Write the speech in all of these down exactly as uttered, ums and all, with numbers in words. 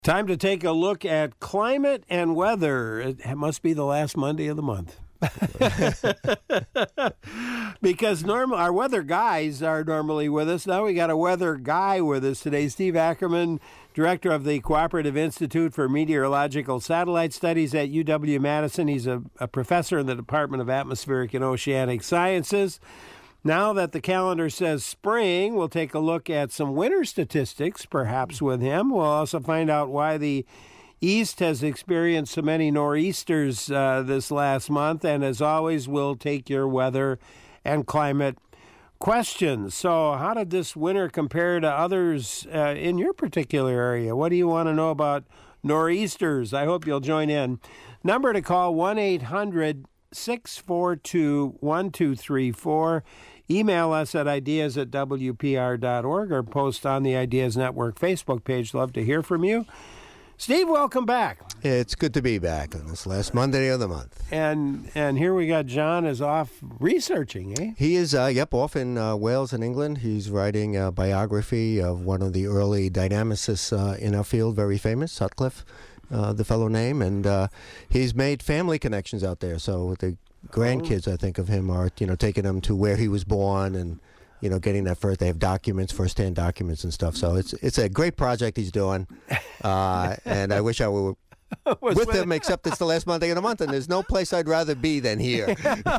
Time to take a look at climate and weather. It must be the last Monday of the month. Because normal, our weather guys are normally with us. Now we got a weather guy with us today. Steve Ackerman, director of the Cooperative Institute for Meteorological Satellite Studies at U W-Madison. He's a, a professor in the Department of Atmospheric and Oceanic Sciences. Now that the calendar says spring, we'll take a look at some winter statistics, perhaps with him. We'll also find out why the East has experienced so many nor'easters uh, this last month. And as always, we'll take your weather and climate questions. So how did this winter compare to others uh, in your particular area? What do you want to know about nor'easters? I hope you'll join in. Number to call, one eight hundred six four two one two three four. Email us at ideas at w p r dot org or post on the Ideas Network Facebook page. Love to hear from you. Steve, welcome back. It's good to be back on this last Monday of the month. And and here we got John is off researching, eh? He is, uh, yep, off in uh, Wales in England. He's writing a biography of one of the early dynamicists uh, in our field, very famous, Sutcliffe, uh, the fellow name. And uh, he's made family connections out there. So the grandkids, I think, of him are, you know, taking him to where he was born and, you know, getting that first. They have documents, first-hand documents and stuff. So it's it's a great project he's doing. Uh, and I wish I were with him, except it's the last Monday of the month, and there's no place I'd rather be than here.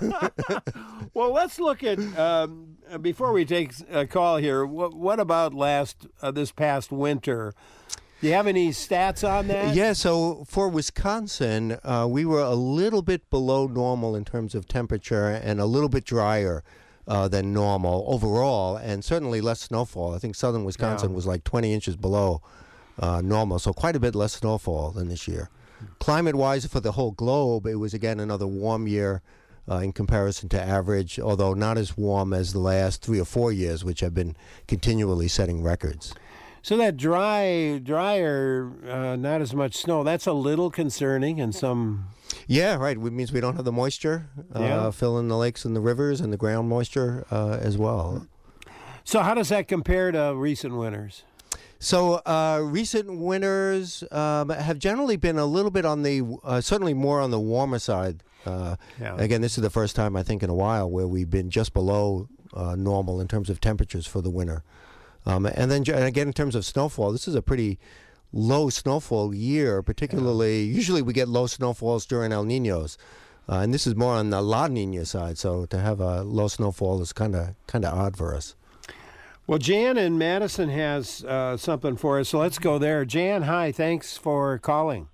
Well, let's look at, um, before we take a call here, what, what about last uh, this past winter? Do you have any stats on that? Yeah, so for Wisconsin, uh, we were a little bit below normal in terms of temperature and a little bit drier uh, than normal overall, and certainly less snowfall. I think southern Wisconsin yeah. was like twenty inches below uh, normal, so quite a bit less snowfall than this year. Climate-wise, for the whole globe, it was, again, another warm year uh, in comparison to average, although not as warm as the last three or four years, which have been continually setting records. So that dry, drier, uh, not as much snow, that's a little concerning in some... Yeah, right. It means we don't have the moisture uh, yeah. filling the lakes and the rivers and the ground moisture uh, as well. So how does that compare to recent winters? So uh, recent winters um, have generally been a little bit on the, uh, certainly more on the warmer side. Uh, yeah. Again, this is the first time, I think, in a while where we've been just below uh, normal in terms of temperatures for the winter. Um, and then, and again, in terms of snowfall, this is a pretty low snowfall year, particularly, yeah. usually we get low snowfalls during El Niños, uh, and this is more on the La Niña side, so to have a low snowfall is kind of kind of odd for us. Well, Jan in Madison has uh, something for us, so let's go there. Jan, hi, thanks for calling.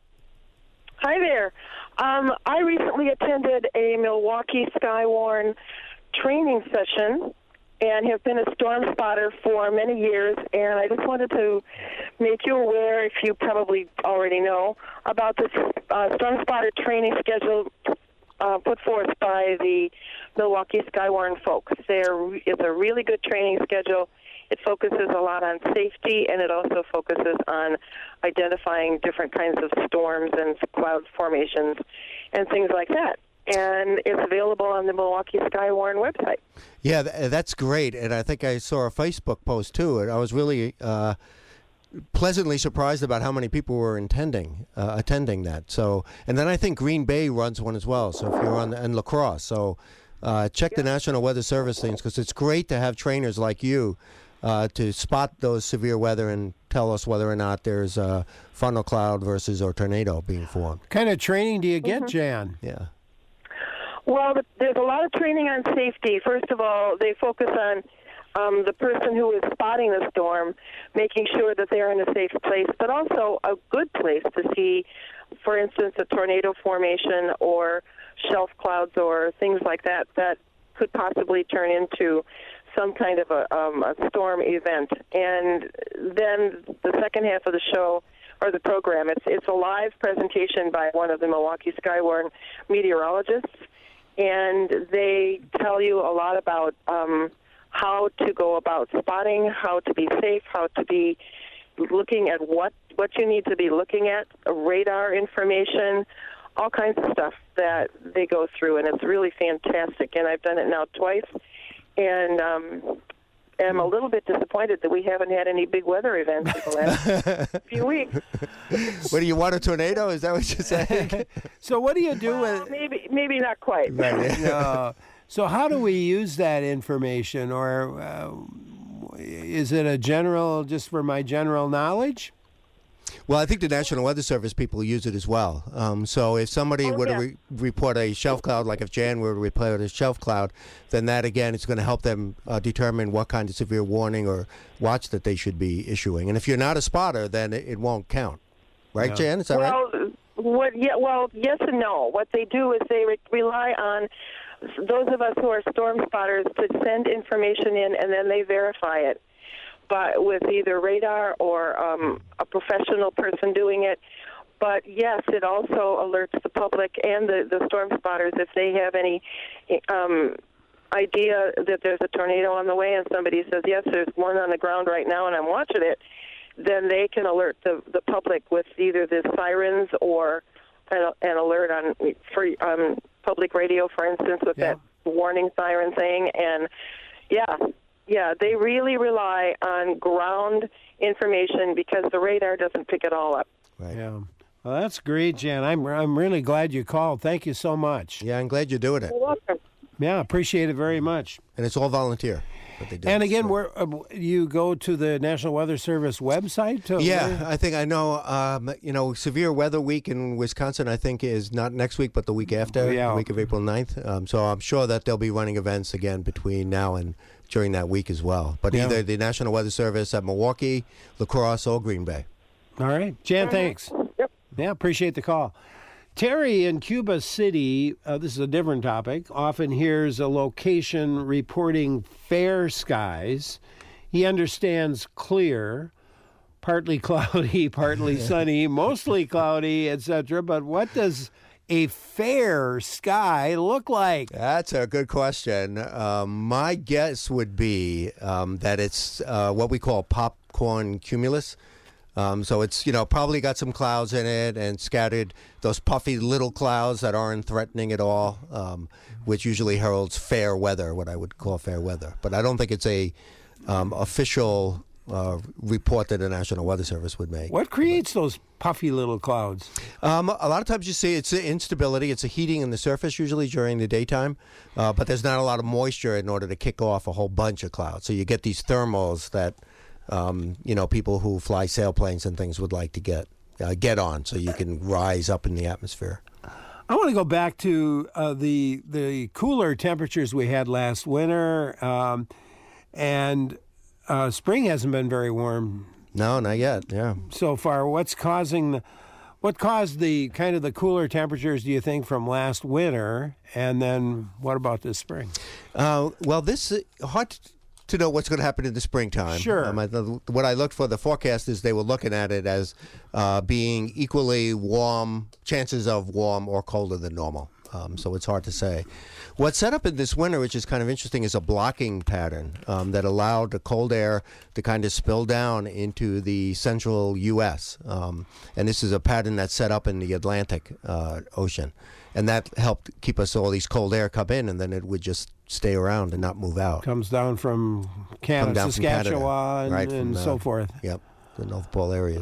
Hi there. Um, I recently attended a Milwaukee Skywarn training session and have been a storm spotter for many years, and I just wanted to make you aware, if you probably already know, about this uh, storm spotter training schedule uh, put forth by the Milwaukee Skywarn folks. There is a really good training schedule. It focuses a lot on safety, and it also focuses on identifying different kinds of storms and cloud formations and things like that. And it's available on the Milwaukee Skywarn website. Yeah, th- that's great. And I think I saw a Facebook post, too. And I was really uh, pleasantly surprised about how many people were intending, uh, attending that. So, and then I think Green Bay runs one as well, so if you're on the, and La Crosse. So uh, check yeah. the National Weather Service things, because it's great to have trainers like you uh, to spot those severe weather and tell us whether or not there's a funnel cloud versus a tornado being formed. What kind of training do you get, mm-hmm. Jan? Yeah. Well, there's a lot of training on safety. First of all, they focus on um, the person who is spotting the storm, making sure that they're in a safe place, but also a good place to see, for instance, a tornado formation or shelf clouds or things like that that could possibly turn into some kind of a, um, a storm event. And then the second half of the show, or the program, it's, it's a live presentation by one of the Milwaukee Skywarn meteorologists, and they tell you a lot about um, how to go about spotting, how to be safe, how to be looking at what, what you need to be looking at, radar information, all kinds of stuff that they go through, and it's really fantastic. And I've done it now twice, and um, am a little bit disappointed that we haven't had any big weather events in the last few weeks. What do you want, a tornado? Is that what you're saying? So what do you do Well, with? maybe maybe not quite. Right. No. So how do we use that information, or uh, is it a general, just for my general knowledge? Well, I think the National Weather Service people use it as well. Um, so if somebody Oh, were to yeah. re- report a shelf cloud, like if Jan were to report a shelf cloud, then that, again, is going to help them uh, determine what kind of severe warning or watch that they should be issuing. And if you're not a spotter, then it, it won't count. Right, Yeah. Jan? Is that right? Well, what? Yeah. Well, yes and no. What they do is they re- rely on those of us who are storm spotters to send information in, and then they verify it, but with either radar or um, a professional person doing it. But yes, it also alerts the public and the, the storm spotters if they have any um, idea that there's a tornado on the way, and somebody says, yes, there's one on the ground right now and I'm watching it, then they can alert the, the public with either the sirens or an, an alert on free, um, public radio, for instance, with Yeah. that warning siren thing. And yeah, yeah, they really rely on ground information because the radar doesn't pick it all up. Right. Yeah. Well, that's great, Jan. I'm I'm really glad you called. Thank you so much. Yeah, I'm glad you're doing it. You're welcome. Yeah, appreciate it very much. And it's all volunteer. What they do. And again, So- where uh, you go to the National Weather Service website to Yeah, I think I know. Um, you know, severe weather week in Wisconsin, I think, is not next week, but the week after, Yeah. the week of April ninth. Um, so I'm sure that they'll be running events again between now and during that week as well. But Yeah. either the National Weather Service at Milwaukee, La Crosse, or Green Bay. All right, Jan, thanks. Yep. Yeah, appreciate the call. Terry in Cuba City, uh, this is a different topic, often hears a location reporting fair skies. He understands clear, partly cloudy, partly sunny, mostly cloudy, et cetera. But what does a fair sky look like? That's a good question. Um, my guess would be um, that it's uh, what we call popcorn cumulus. Um, so it's, you know, probably got some clouds in it and scattered those puffy little clouds that aren't threatening at all, um, which usually heralds fair weather, what I would call fair weather. But I don't think it's a um, official uh, report that the National Weather Service would make. What creates those puffy little clouds? Um, a lot of times you see it's the instability. It's a heating in the surface usually during the daytime, uh, but there's not a lot of moisture in order to kick off a whole bunch of clouds. So you get these thermals that Um, you know, people who fly sailplanes and things would like to get uh, get on, so you can rise up in the atmosphere. I want to go back to uh, the the cooler temperatures we had last winter, um, and uh, spring hasn't been very warm No, not yet. Yeah. so far. What's causing the, what caused the kind of the cooler temperatures, do you think, from last winter? And then what about this spring? Uh, well, this uh, hard to, to know what's going to happen in the springtime. Sure. Um, I, the, what I looked for the forecast is they were looking at it as uh, being equally warm, chances of warm or colder than normal. Um, so it's hard to say. What's set up in this winter, which is kind of interesting, is a blocking pattern um, that allowed the cold air to kind of spill down into the central U S Um, and this is a pattern that's set up in the Atlantic uh, Ocean. And that helped keep us all these cold air come in, and then it would just stay around and not move out. Comes down from Canada, Come down from Canada, Saskatchewan, right, and from, uh, so forth. Yep, the North Pole areas.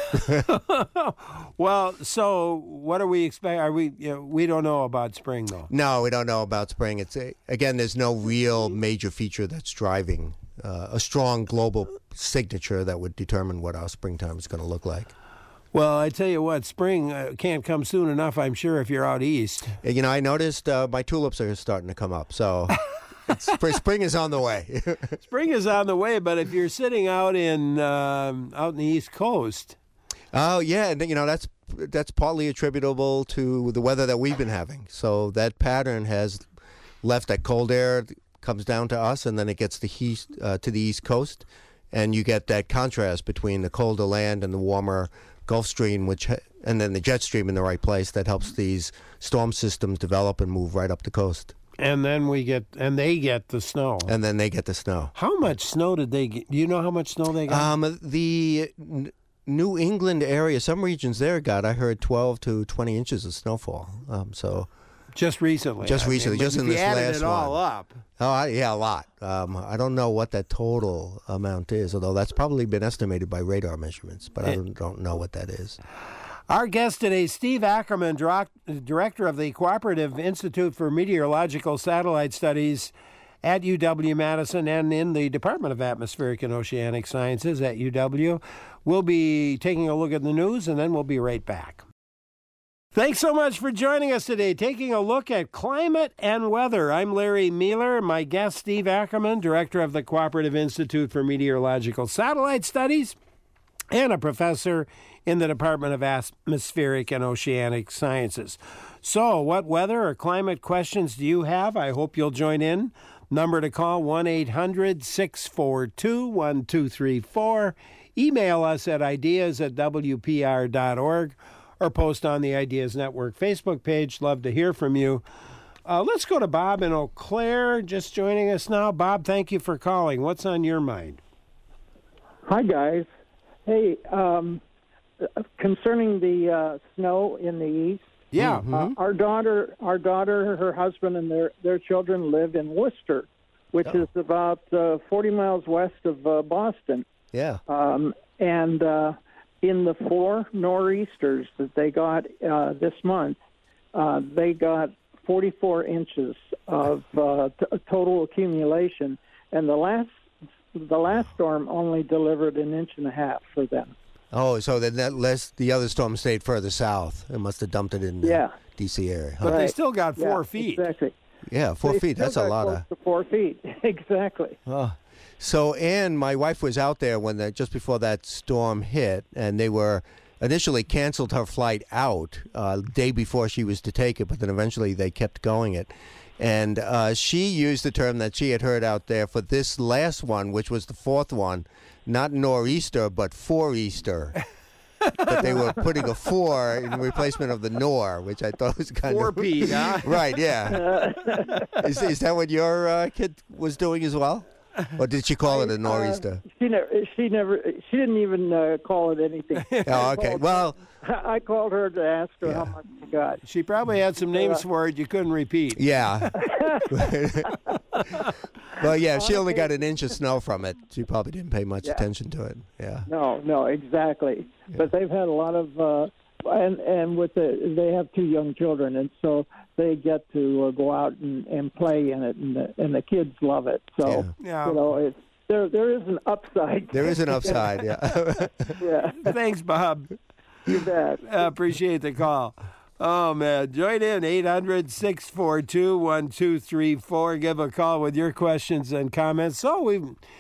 Well, so what are we expect? Are we? You know, we don't know about spring though. No, we don't know about spring. It's a, again, there's no real major feature that's driving uh, a strong global signature that would determine what our springtime is going to look like. Well, I tell you what, spring uh, can't come soon enough, I'm sure, if you're out east. You know, I noticed uh, my tulips are starting to come up, so it's, spring is on the way. Spring is on the way, but if you're sitting out in um, out in the East Coast, Oh yeah, and you know that's that's partly attributable to the weather that we've been having. So that pattern has left that cold air comes down to us, and then it gets the heat uh, to the East Coast, and you get that contrast between the colder land and the warmer Gulf Stream, which ha- and then the jet stream in the right place that helps these storm systems develop and move right up the coast, and then we get and they get the snow. and then they get the snow. How much snow did they get? Do you know how much snow they got? Um, the N- New England area, some regions there got, I heard, twelve to twenty inches of snowfall. Um, so Just recently. Just I recently, mean, just in if you this added last it all one. up. Oh, I, yeah, a lot. Um, I don't know what that total amount is, although that's probably been estimated by radar measurements, but I don't, don't know what that is. Our guest today, Steve Ackerman, director of the Cooperative Institute for Meteorological Satellite Studies at U W-Madison and in the Department of Atmospheric and Oceanic Sciences at U W. We'll be taking a look at the news, and then we'll be right back. Thanks so much for joining us today, taking a look at climate and weather. I'm Larry Mueller. My guest, Steve Ackerman, director of the Cooperative Institute for Meteorological Satellite Studies and a professor in the Department of Atmospheric and Oceanic Sciences. So, what weather or climate questions do you have? I hope you'll join in. Number to call, one eight hundred six four two one two three four. Email us at ideas at w p r dot org. Or post on the Ideas Network Facebook page. Love to hear from you. Uh, let's go to Bob in Eau Claire, just joining us now. Bob, thank you for calling. What's on your mind? Hi, guys. Hey, um, concerning the uh, snow in the east. Yeah. Mm-hmm. uh, our daughter, our daughter, her husband, and their their children live in Worcester, which oh. is about uh, forty miles west of uh, Boston. Yeah. Um, and uh, in the four nor'easters that they got uh, this month, uh, they got forty-four inches of uh, t- total accumulation, and the last the last storm only delivered an inch and a half for them. Oh, so then that less the other storm stayed further south. It must have dumped it in the yeah. D C area. Huh? But right. they still got four yeah, feet. Exactly. Yeah, four they feet. That's a lot close of. To four feet, exactly. Oh. So, Ann, my wife was out there when the, just before that storm hit, and they were initially canceled her flight out uh, day before she was to take it, but then eventually they kept going it. And uh, she used the term that she had heard out there for this last one, which was the fourth one, not nor'easter, but four-easter. That they were putting a four in replacement of the nor, which I thought was kind Four of... P, huh? Right, yeah. is, is that what your uh, kid was doing as well? Or did she call it a nor'easter? Uh, she never. She never. She didn't even uh, call it anything. Oh, okay. Well, her, I called her to ask her yeah. how much she got. She probably had some names Uh, for it you couldn't repeat. yeah. Well, yeah. If she only got an inch of snow from it, she probably didn't pay much Yeah. attention to it. Yeah. No, no, exactly. Yeah. But they've had a lot of, uh, and and with the they have two young children, and so they get to uh, go out and, and play in it, and the, and the kids love it. So Yeah. you know, it's there. There is an upside. There is an upside. Yeah. Yeah, Thanks, Bob. you bet. I appreciate the call. Oh, man. Join in, eight hundred six four two one two three four. Give a call with your questions and comments. So, we,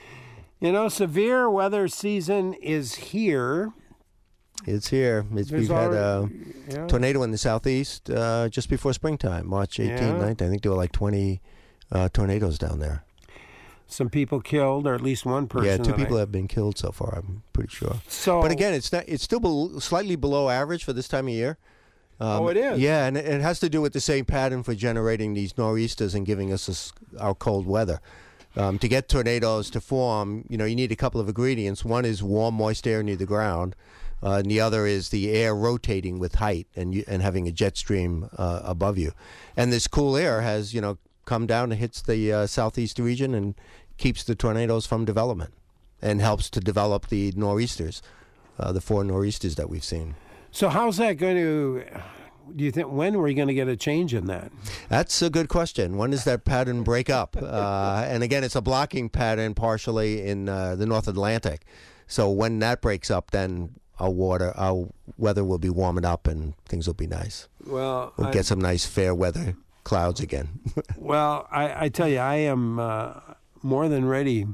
you know, severe weather season is here. It's here. It's, There's we've had a already- yeah. tornado in the southeast uh, just before springtime, March eighteenth, Yeah. nineteenth. I think there were like twenty uh, tornadoes down there. Some people killed, or at least one person. Yeah, two that I- people have been killed so far, I'm pretty sure. So, But again, it's not. It's still bel slightly below average for this time of year. Um, Oh, it is? Yeah, and it, it has to do with the same pattern for generating these nor'easters and giving us this, our cold weather. Um, to get tornadoes to form, you know, you need a couple of ingredients. One is warm, moist air near the ground, uh, and the other is the air rotating with height and you, and having a jet stream uh, above you. And this cool air has, you know, come down and hits the uh, southeast region and keeps the tornadoes from development and helps to develop the nor'easters, uh, the four nor'easters that we've seen. so how's that going to, do you think, when are we going to get a change in that? That's a good question. When does that pattern break up? Uh, and again, it's a blocking pattern partially in uh, the North Atlantic. So when that breaks up, then our water, our weather will be warming up and things will be nice. Well, We'll I, get some nice fair weather clouds again. well, I, I tell you, I am uh, more than ready.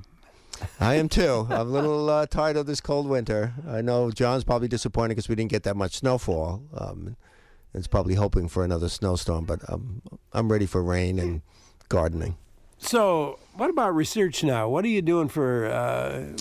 I am too. I'm a little uh, tired of this cold winter. I know John's probably disappointed because we didn't get that much snowfall. Um, it's probably hoping for another snowstorm, but um, I'm ready for rain and gardening. So, what about research now? What are you doing for? Uh,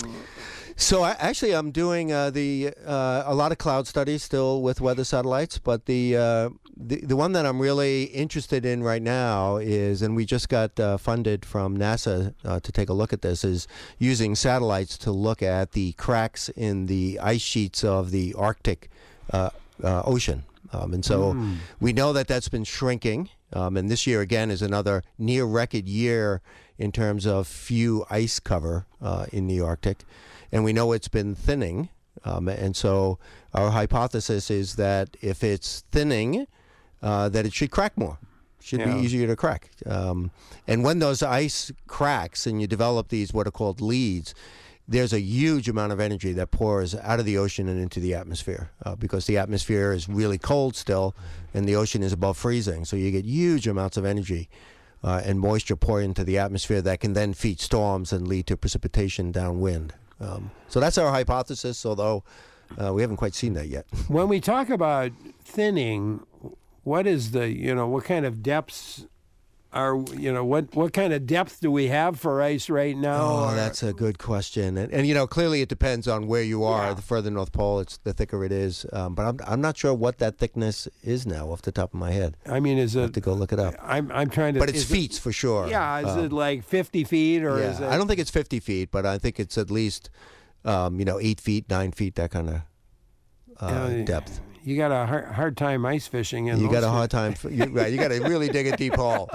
So I, actually, I'm doing uh, the uh, a lot of cloud studies still with weather satellites, but the, uh, the the one that I'm really interested in right now is, and we just got uh, funded from NASA uh, to take a look at this, is using satellites to look at the cracks in the ice sheets of the Arctic uh, uh, Ocean. Um, and so Mm. we know that that's been shrinking Um, and this year, again, is another near-record year in terms of few ice cover uh, in the Arctic. And we know it's been thinning. Um, and so our hypothesis is that if it's thinning, uh, that it should crack more. Should Yeah. be easier to crack. Um, and when those ice cracks and you develop these what are called leads, there's a huge amount of energy that pours out of the ocean and into the atmosphere uh, because the atmosphere is really cold still and the ocean is above freezing. So you get huge amounts of energy uh, and moisture pour into the atmosphere that can then feed storms and lead to precipitation downwind. Um, so that's our hypothesis, although uh, we haven't quite seen that yet. When we talk about thinning, what is the, you know, what kind of depths are, you know, what, what kind of depth do we have for ice right now? Oh, Or- that's a good question. And, and, you know, clearly it depends on where you are. Yeah. The further North Pole, it's the thicker it is. Um, but I'm, I'm not sure what that thickness is now off the top of my head. I mean, is I have it, to go look it up. I'm, I'm trying to. But it's is it- feet for sure. Yeah, is Um, it like fifty feet or yeah. is it? I don't think it's fifty feet, but I think it's at least, um, you know, eight feet, nine feet, that kind of uh, Yeah, depth. You got a hard, hard time ice fishing. In You got those a hard time. For, you, right, you got to really dig a deep hole.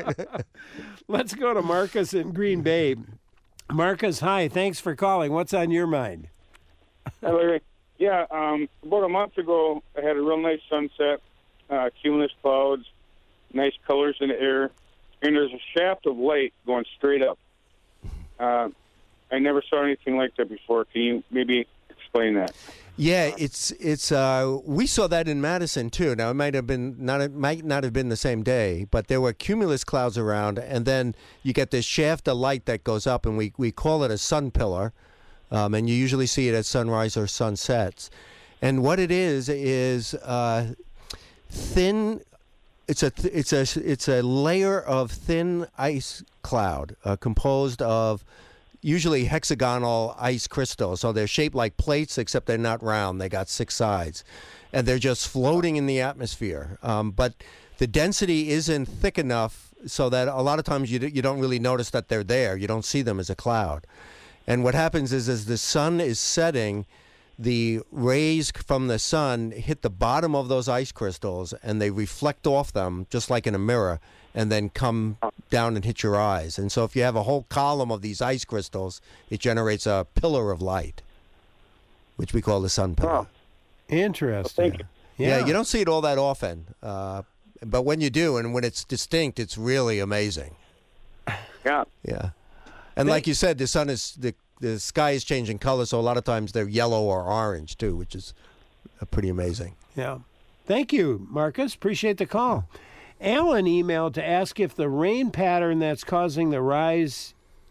Let's go to Marcus in Green Bay. Marcus, hi. Thanks for calling. What's on your mind? Hi, Larry. Yeah, um, about a month ago, I had a real nice sunset, uh, cumulus clouds, nice colors in the air, and there's a shaft of light going straight up. Uh, I never saw anything like that before. Can you maybe explain that? Yeah, it's it's. Uh, we saw that in Madison too. Now it might have been not it might not have been the same day, but there were cumulus clouds around, and then you get this shaft of light that goes up, and we we call it a sun pillar, um, and you usually see it at sunrise or sunsets. And what it is is uh, thin. It's a th- it's a it's a layer of thin ice cloud uh, composed of usually hexagonal ice crystals. So they're shaped like plates, except they're not round. They got six sides. And they're just floating in the atmosphere. Um, but the density isn't thick enough so that a lot of times you, d- you don't really notice that they're there. You don't see them as a cloud. And what happens is as the sun is setting, the rays from the sun hit the bottom of those ice crystals and they reflect off them just like in a mirror and then come down and hit your eyes. And so if you have a whole column of these ice crystals, it generates a pillar of light, which we call the sun pillar. Oh. Interesting. Thank you. Yeah. you don't see it all that often. Uh, but when you do, and when it's distinct, it's really amazing. Yeah. Yeah. And like you said, the sun is, the, the sky is changing color, so a lot of times they're yellow or orange too, which is uh, pretty amazing. Yeah. Thank you, Marcus. Appreciate the call. Alan emailed to ask if the rain pattern that's causing the rise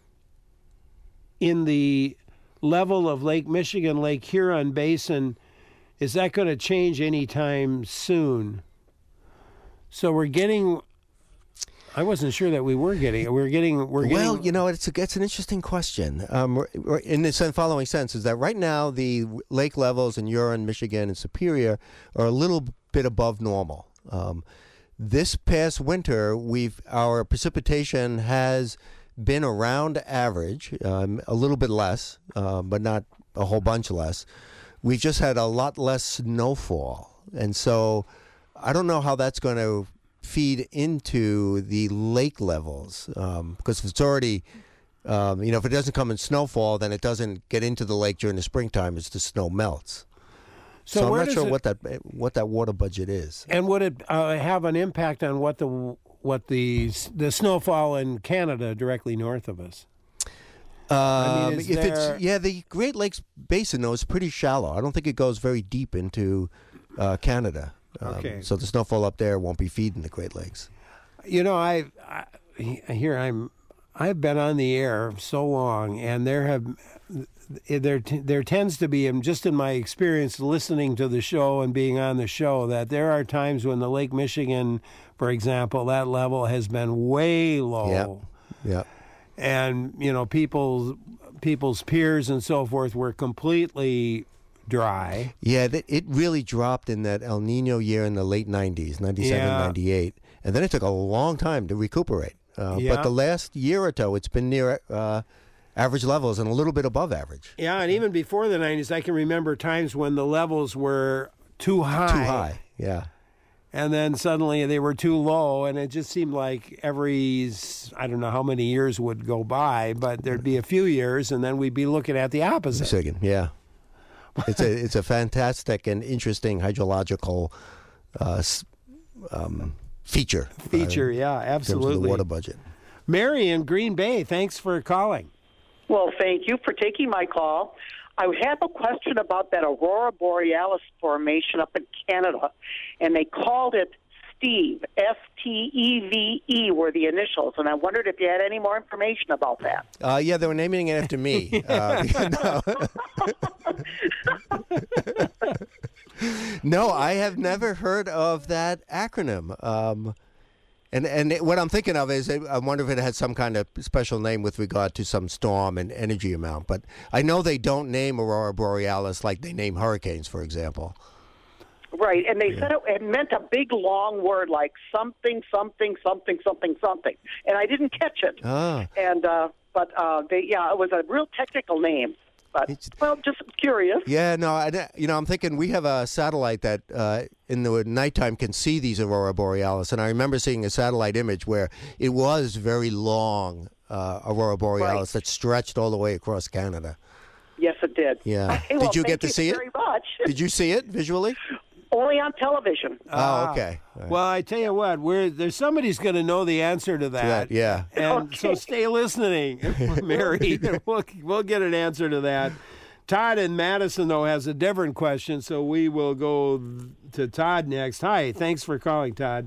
in the level of Lake Michigan, Lake Huron Basin, is that going to change anytime soon? So we're getting. I wasn't sure that we were getting. We're getting. We're getting. Well, you know, it's a, it's an interesting question. Um, in the sen- following sense, is that right now the lake levels in Huron, Michigan, and Superior are a little bit above normal. Um, this past winter, we've our precipitation has been around average, um, a little bit less, uh, but not a whole bunch less. We've just had a lot less snowfall, and so I don't know how that's going to feed into the lake levels um, because if it's already, um, you know, if it doesn't come in snowfall, then it doesn't get into the lake during the springtime as the snow melts. So, So I'm where not does sure it- what that what that water budget is. And would it uh, have an impact on what the what the the snowfall in Canada directly north of us? Um, mean, is if there- it's yeah, the Great Lakes Basin though is pretty shallow. I don't think it goes very deep into uh, Canada. Um, Okay. So the snowfall up there won't be feeding the Great Lakes. You know, I, I here I'm I've been on the air so long, and there have there there tends to be, and just in my experience listening to the show and being on the show, that there are times when the Lake Michigan, for example, that level has been way low. Yeah. And you know, people's people's peers and so forth were completely dry. Yeah, th- it really dropped in that El Nino year in the late nineties, ninety-seven, Yeah. ninety-eight. And then it took a long time to recuperate. Uh, Yeah. But the last year or so, it's been near uh, average levels and a little bit above average. Yeah, and even before the nineties, I can remember times when the levels were too high. Too high, yeah. and then suddenly they were too low, and it just seemed like every, I don't know how many years would go by, but there'd be a few years, and then we'd be looking at the opposite. Second, yeah. It's a it's a fantastic and interesting hydrological uh, um, feature. Feature, uh, yeah, absolutely. In terms of the water budget. Mary in Green Bay, thanks for calling. Well, thank you for taking my call. I have a question about that Aurora Borealis formation up in Canada, and they called it Steve, S T E V E were the initials, and I wondered if you had any more information about that. Uh, yeah, they were naming it after me. uh, no. No, I have never heard of that acronym. Um, and and it, what I'm thinking of is I wonder if it had some kind of special name with regard to some storm and energy amount. But I know they don't name Aurora Borealis like they name hurricanes, for example. Right, and they Yeah. said it, it meant a big, long word like something, something, something, something, something, and I didn't catch it. Ah. And uh, but uh, they, yeah, it was a real technical name. But It's- well, just curious. Yeah, no, I, you know, I'm thinking we have a satellite that uh, in the nighttime can see these Aurora Borealis, and I remember seeing a satellite image where it was very long uh, Aurora Borealis Right. that stretched all the way across Canada. Yes, it did. Yeah. Okay, well, Did you get thank to see it? Very much. Did you see it visually? Only on television. Oh, okay. All right. Well, I tell you what, we're, there's somebody's going to know the answer to that. that, yeah. And so Okay. stay listening, Mary. we'll, we'll get an answer to that. Todd in Madison, though, has a different question, so we will go to Todd next. Hi, thanks for calling, Todd.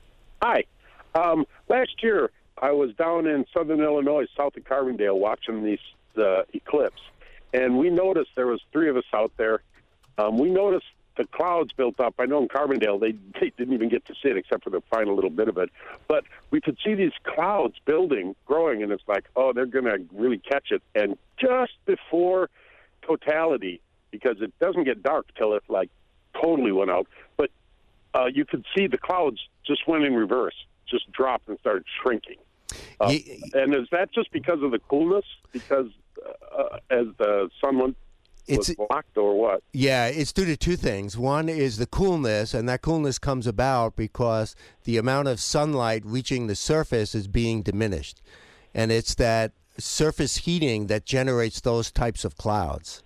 Hi. Um, last year, I was down in southern Illinois, south of Carbondale, watching these the eclipse, and we noticed there was three of us out there. Um, we noticed the clouds built up. I know in Carbondale they, they didn't even get to see it except for the final little bit of it, but we could see these clouds building, growing, and it's like, oh, they're going to really catch it. And just before totality, because it doesn't get dark till it like totally went out, but uh, you could see the clouds just went in reverse, just dropped and started shrinking. Uh, Ye- and is that just because of the coolness? Because uh, as the sun went was It's- blocked, or what? Yeah, it's due to two things. One is the coolness, and that coolness comes about because the amount of sunlight reaching the surface is being diminished. And it's that surface heating that generates those types of clouds.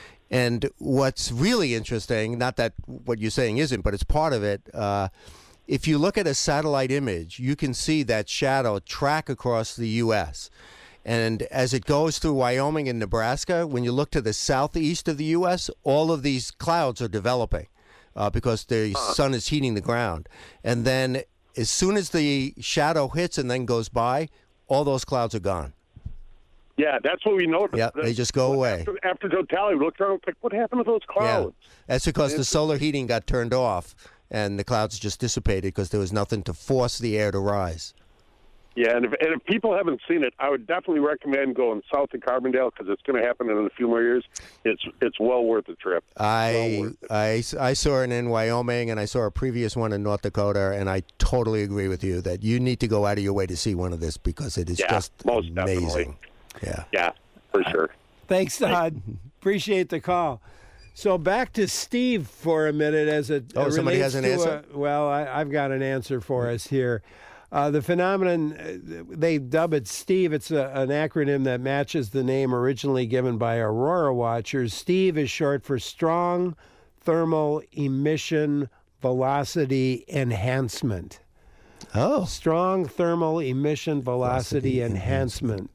And what's really interesting, not that what you're saying isn't, but it's part of it, uh, if you look at a satellite image, you can see that shadow track across the U S And as it goes through Wyoming and Nebraska, when you look to the southeast of the U S, all of these clouds are developing uh, because the sun is heating the ground. And then as soon as the shadow hits and then goes by, all those clouds are gone. Yeah, that's what we noticed. Yeah, they just go away. After, after totality, we looked around and like, what happened to those clouds? Yeah. That's because the solar heating got turned off and the clouds just dissipated because there was nothing to force the air to rise. Yeah, and if, and if people haven't seen it, I would definitely recommend going south of Carbondale because it's going to happen in a few more years. It's it's well worth the trip. I, Well worth it. I, I saw it in Wyoming, and I saw a previous one in North Dakota, and I totally agree with you that you need to go out of your way to see one of this because it is Yeah, just most amazing. definitely. Yeah. Yeah, for sure. Thanks, Todd. Appreciate the call. So back to Steve for a minute as it Oh, uh, somebody relates has an to answer? A, well, I, I've got an answer for us here. Uh, the phenomenon, uh, they dub it STEVE. It's a, an acronym that matches the name originally given by Aurora watchers. STEVE is short for Strong Thermal Emission Velocity Enhancement. Oh. Strong Thermal Emission Velocity, Velocity Enhancement.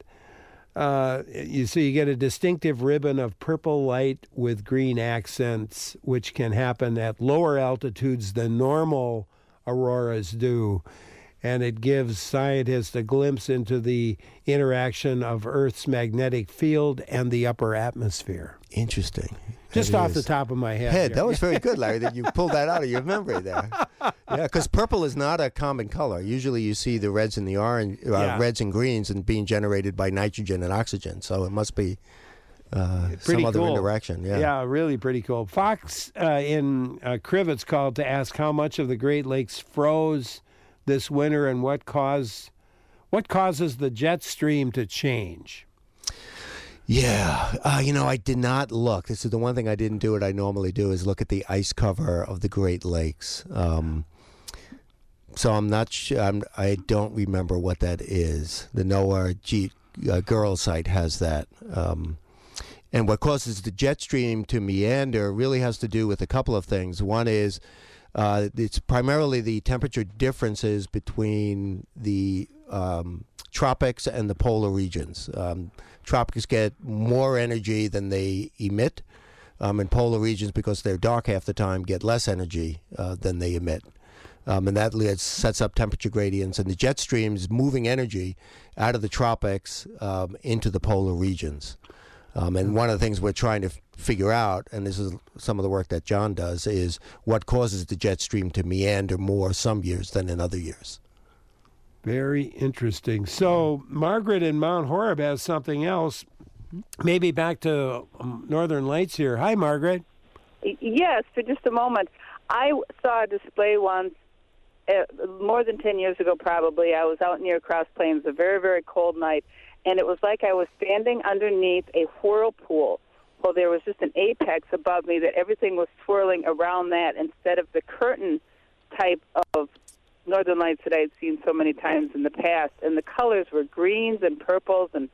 Uh, you so you get a distinctive ribbon of purple light with green accents, which can happen at lower altitudes than normal auroras do. And it gives scientists a glimpse into the interaction of Earth's magnetic field and the upper atmosphere. Interesting. Just That off the is. top of my head. Head, here. that was very good, Larry, that you pulled that out of your memory there. Yeah, because purple is not a common color. Usually you see the reds and the orange, uh, Yeah. reds and greens and being generated by nitrogen and oxygen. So it must be uh, Pretty some other cool. interaction. Yeah. Yeah, really pretty cool. Fox uh, in uh, Crivets called to ask how much of the Great Lakes froze this winter and what cause, what causes the jet stream to change. Yeah, uh, you know, I did not look. This is the one thing I didn't do. What I normally do is look at the ice cover of the Great Lakes. Um, so I'm not sure. I'm, I don't remember what that is. The NOAA G, uh, Girl site has that. Um, and what causes the jet stream to meander really has to do with a couple of things. One is uh, it's primarily the temperature differences between the um, tropics and the polar regions. Um, tropics get more energy than they emit, um, and polar regions, because they're dark half the time, get less energy uh, than they emit. Um, and that leads, sets up temperature gradients, and the jet stream is moving energy out of the tropics um, into the polar regions. Um, and one of the things we're trying to f- figure out, and this is some of the work that John does, is what causes the jet stream to meander more some years than in other years. Very interesting. So Margaret in Mount Horeb has something else. Maybe back to um, Northern Lights here. Hi, Margaret. Yes, for just a moment. I saw a display once, uh, more than ten years ago probably. I was out near Cross Plains, a very, very cold night, and it was like I was standing underneath a whirlpool. Well, there was just an apex above me that everything was swirling around that instead of the curtain type of Northern Lights that I had seen so many times in the past. And the colors were greens and purples and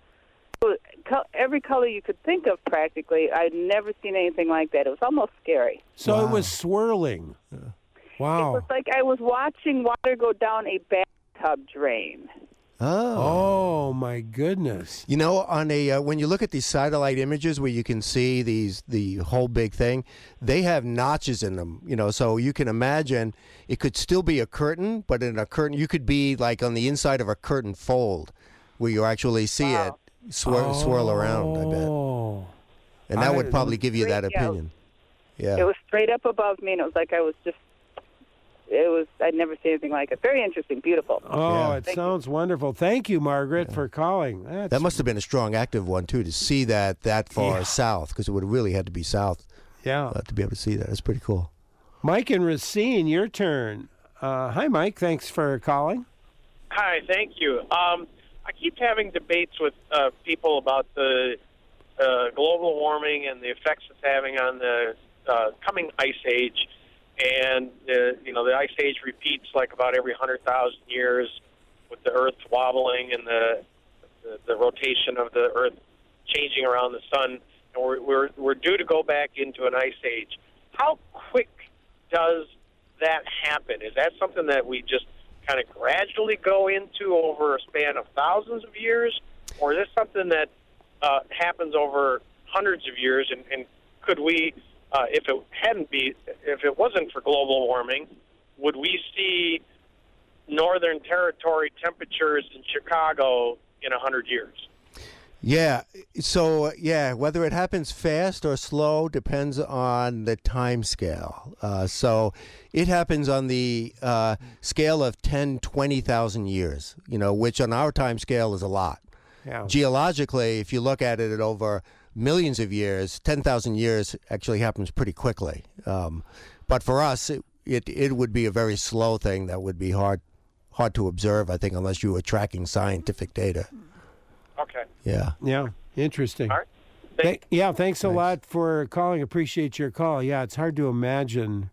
every color you could think of practically. I'd never seen anything like that. It was almost scary. So Wow. it was swirling. Yeah. Wow. It was like I was watching water go down a bathtub drain. Oh. Oh, my goodness. You know, on a uh, when you look at these satellite images where you can see these the whole big thing, they have notches in them. You know, so you can imagine it could still be a curtain, but in a curtain you could be like on the inside of a curtain fold, where you actually see Wow. it swir- oh. swirl around. I bet, and that I- would probably give you that Straight out. opinion. Yeah. It was straight up above me, and it was like I was just, it was, I'd never seen anything like it. Very interesting, beautiful. Oh, Yeah. it Thank sounds wonderful. Thank you, Margaret, for calling. That's, That must have been a strong active one too, to see that that far Yeah. south, because it would have really had to be south yeah. uh, to be able to see that. That's pretty cool. Mike and Racine, your turn. Uh, hi, Mike. Thanks for calling. Hi, thank you. Um, I keep having debates with uh, people about the uh, global warming and the effects it's having on the uh, coming ice age. And, uh, you know, the ice age repeats like about every one hundred thousand years with the Earth wobbling and the, the, the rotation of the Earth changing around the sun. And we're, we're, we're due to go back into an ice age. How quick does that happen? Is that something that we just kind of gradually go into over a span of thousands of years? Or is this something that uh, happens over hundreds of years? And, and could we... Uh, if it hadn't be, if it wasn't for global warming, would we see Northern Territory temperatures in Chicago in a hundred years? Yeah. So, yeah, whether it happens fast or slow depends on the time scale. Uh, so it happens on the uh, scale of ten, twenty thousand years, you know, which on our time scale is a lot. Yeah. Geologically, if you look at it over millions of years, ten thousand years actually happens pretty quickly. Um, but for us, it, it it would be a very slow thing that would be hard hard to observe, I think, unless you were tracking scientific data. Okay. Yeah. Yeah. Interesting. All right. Th- yeah, thanks a Thanks. lot for calling. Appreciate your call. Yeah, it's hard to imagine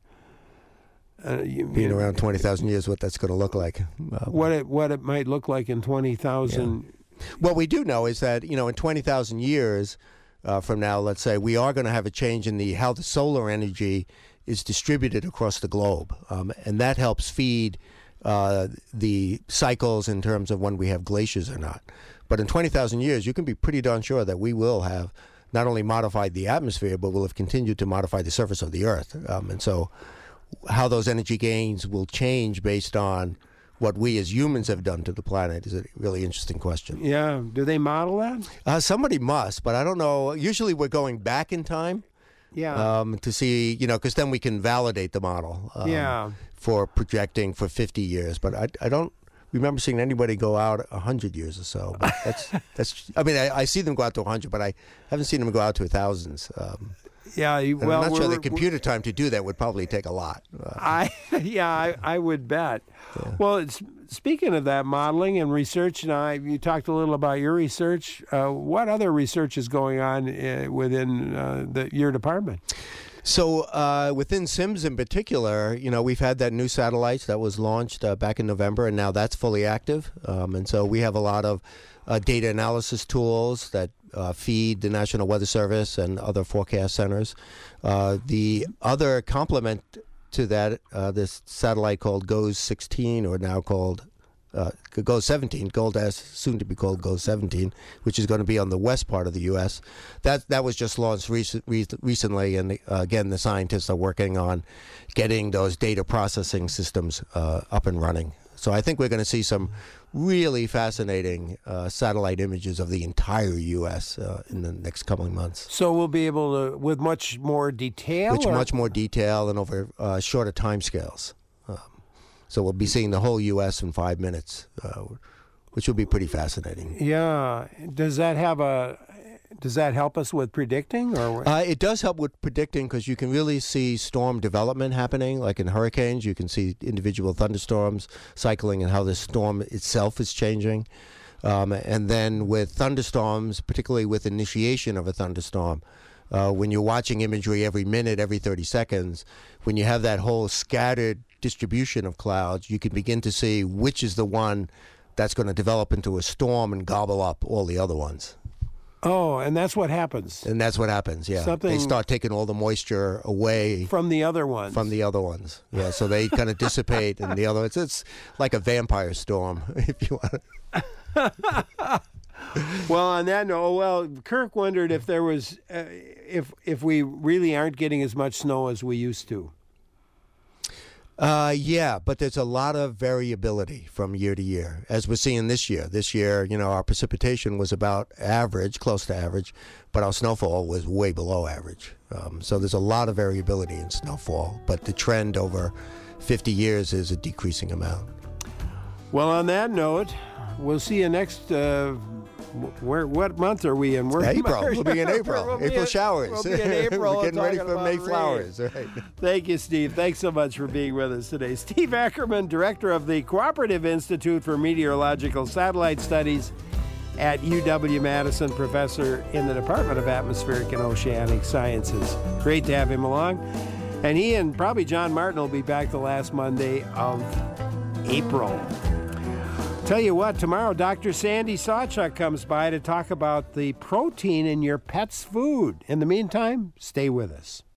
uh, you, Being you- around twenty thousand years, what that's going to look like. Uh, what it what it might look like in twenty thousand. What we do know is that, you know, in twenty thousand years uh, from now, let's say, we are going to have a change in the how the solar energy is distributed across the globe. Um, and that helps feed uh, the cycles in terms of when we have glaciers or not. But in twenty thousand years, you can be pretty darn sure that we will have not only modified the atmosphere, but we'll have continued to modify the surface of the Earth. Um, and so how those energy gains will change based on what we as humans have done to the planet is a really interesting question. Yeah. Do they model that? Uh, somebody must, but I don't know. Usually we're going back in time Yeah. um, to see, you know, because then we can validate the model um, Yeah. for projecting for fifty years. But I, I don't remember seeing anybody go out one hundred years or so. But that's, that's. I mean, I, I see them go out to one hundred, but I haven't seen them go out to thousands. Um, yeah. you- and Well, I'm not sure we're- the computer time to do that would probably take a lot. Uh, I yeah, I, I would bet. Well, it's, speaking of that modeling and research, and I you talked a little about your research. Uh, what other research is going on uh, within uh, the, your department? So uh, within SIMS in particular, you know, we've had that new satellite that was launched uh, back in November, and now that's fully active. Um, and so we have a lot of uh, data analysis tools that uh, feed the National Weather Service and other forecast centers. Uh, the other complement to that, uh, this satellite called GOES sixteen, or now called Uh, GOES seventeen, Gold S, soon to be called GOES seventeen, which is going to be on the west part of the U S. That that was just launched rec- re- recently, and uh, again, the scientists are working on getting those data processing systems uh, up and running. So I think we're going to see some really fascinating uh, satellite images of the entire U S uh, in the next coming months. So we'll be able to, with much more detail? With or? much more detail and over uh, shorter timescales. So we'll be seeing the whole U S in five minutes, uh, which will be pretty fascinating. Yeah. Does that have a? Does that help us with predicting? Or uh, it does help with predicting because you can really see storm development happening. Like in hurricanes, you can see individual thunderstorms cycling and how the storm itself is changing. Um, and then with thunderstorms, particularly with initiation of a thunderstorm, uh, when you're watching imagery every minute, every thirty seconds, when you have that whole scattered distribution of clouds, you can begin to see which is the one that's going to develop into a storm and gobble up all the other ones. Oh, and that's what happens. And that's what happens, yeah. Something they start taking all the moisture away from the other ones. From the other ones, yeah. So they kind of dissipate, and the other ones, it's like a vampire storm, if you want. Well, on that note, well, Kirk wondered if there was, uh, if if we really aren't getting as much snow as we used to. Uh, yeah, but there's a lot of variability from year to year, as we're seeing this year. This year, you know, our precipitation was about average, close to average, but our snowfall was way below average. Um, so there's a lot of variability in snowfall, but the trend over fifty years is a decreasing amount. Well, on that note, we'll see you next. Uh, where? What month are we in? We're April. We'll be in April. we'll April in, showers. We'll be in April. We're getting ready for May rain. flowers. Right. Thank you, Steve. Thanks so much for being with us today. Steve Ackerman, director of the Cooperative Institute for Meteorological Satellite Studies at U W-Madison, professor in the Department of Atmospheric and Oceanic Sciences. Great to have him along. And he and probably John Martin will be back the last Monday of April. Tell you what, tomorrow Doctor Sandy Sawchuk comes by to talk about the protein in your pet's food. In the meantime, stay with us.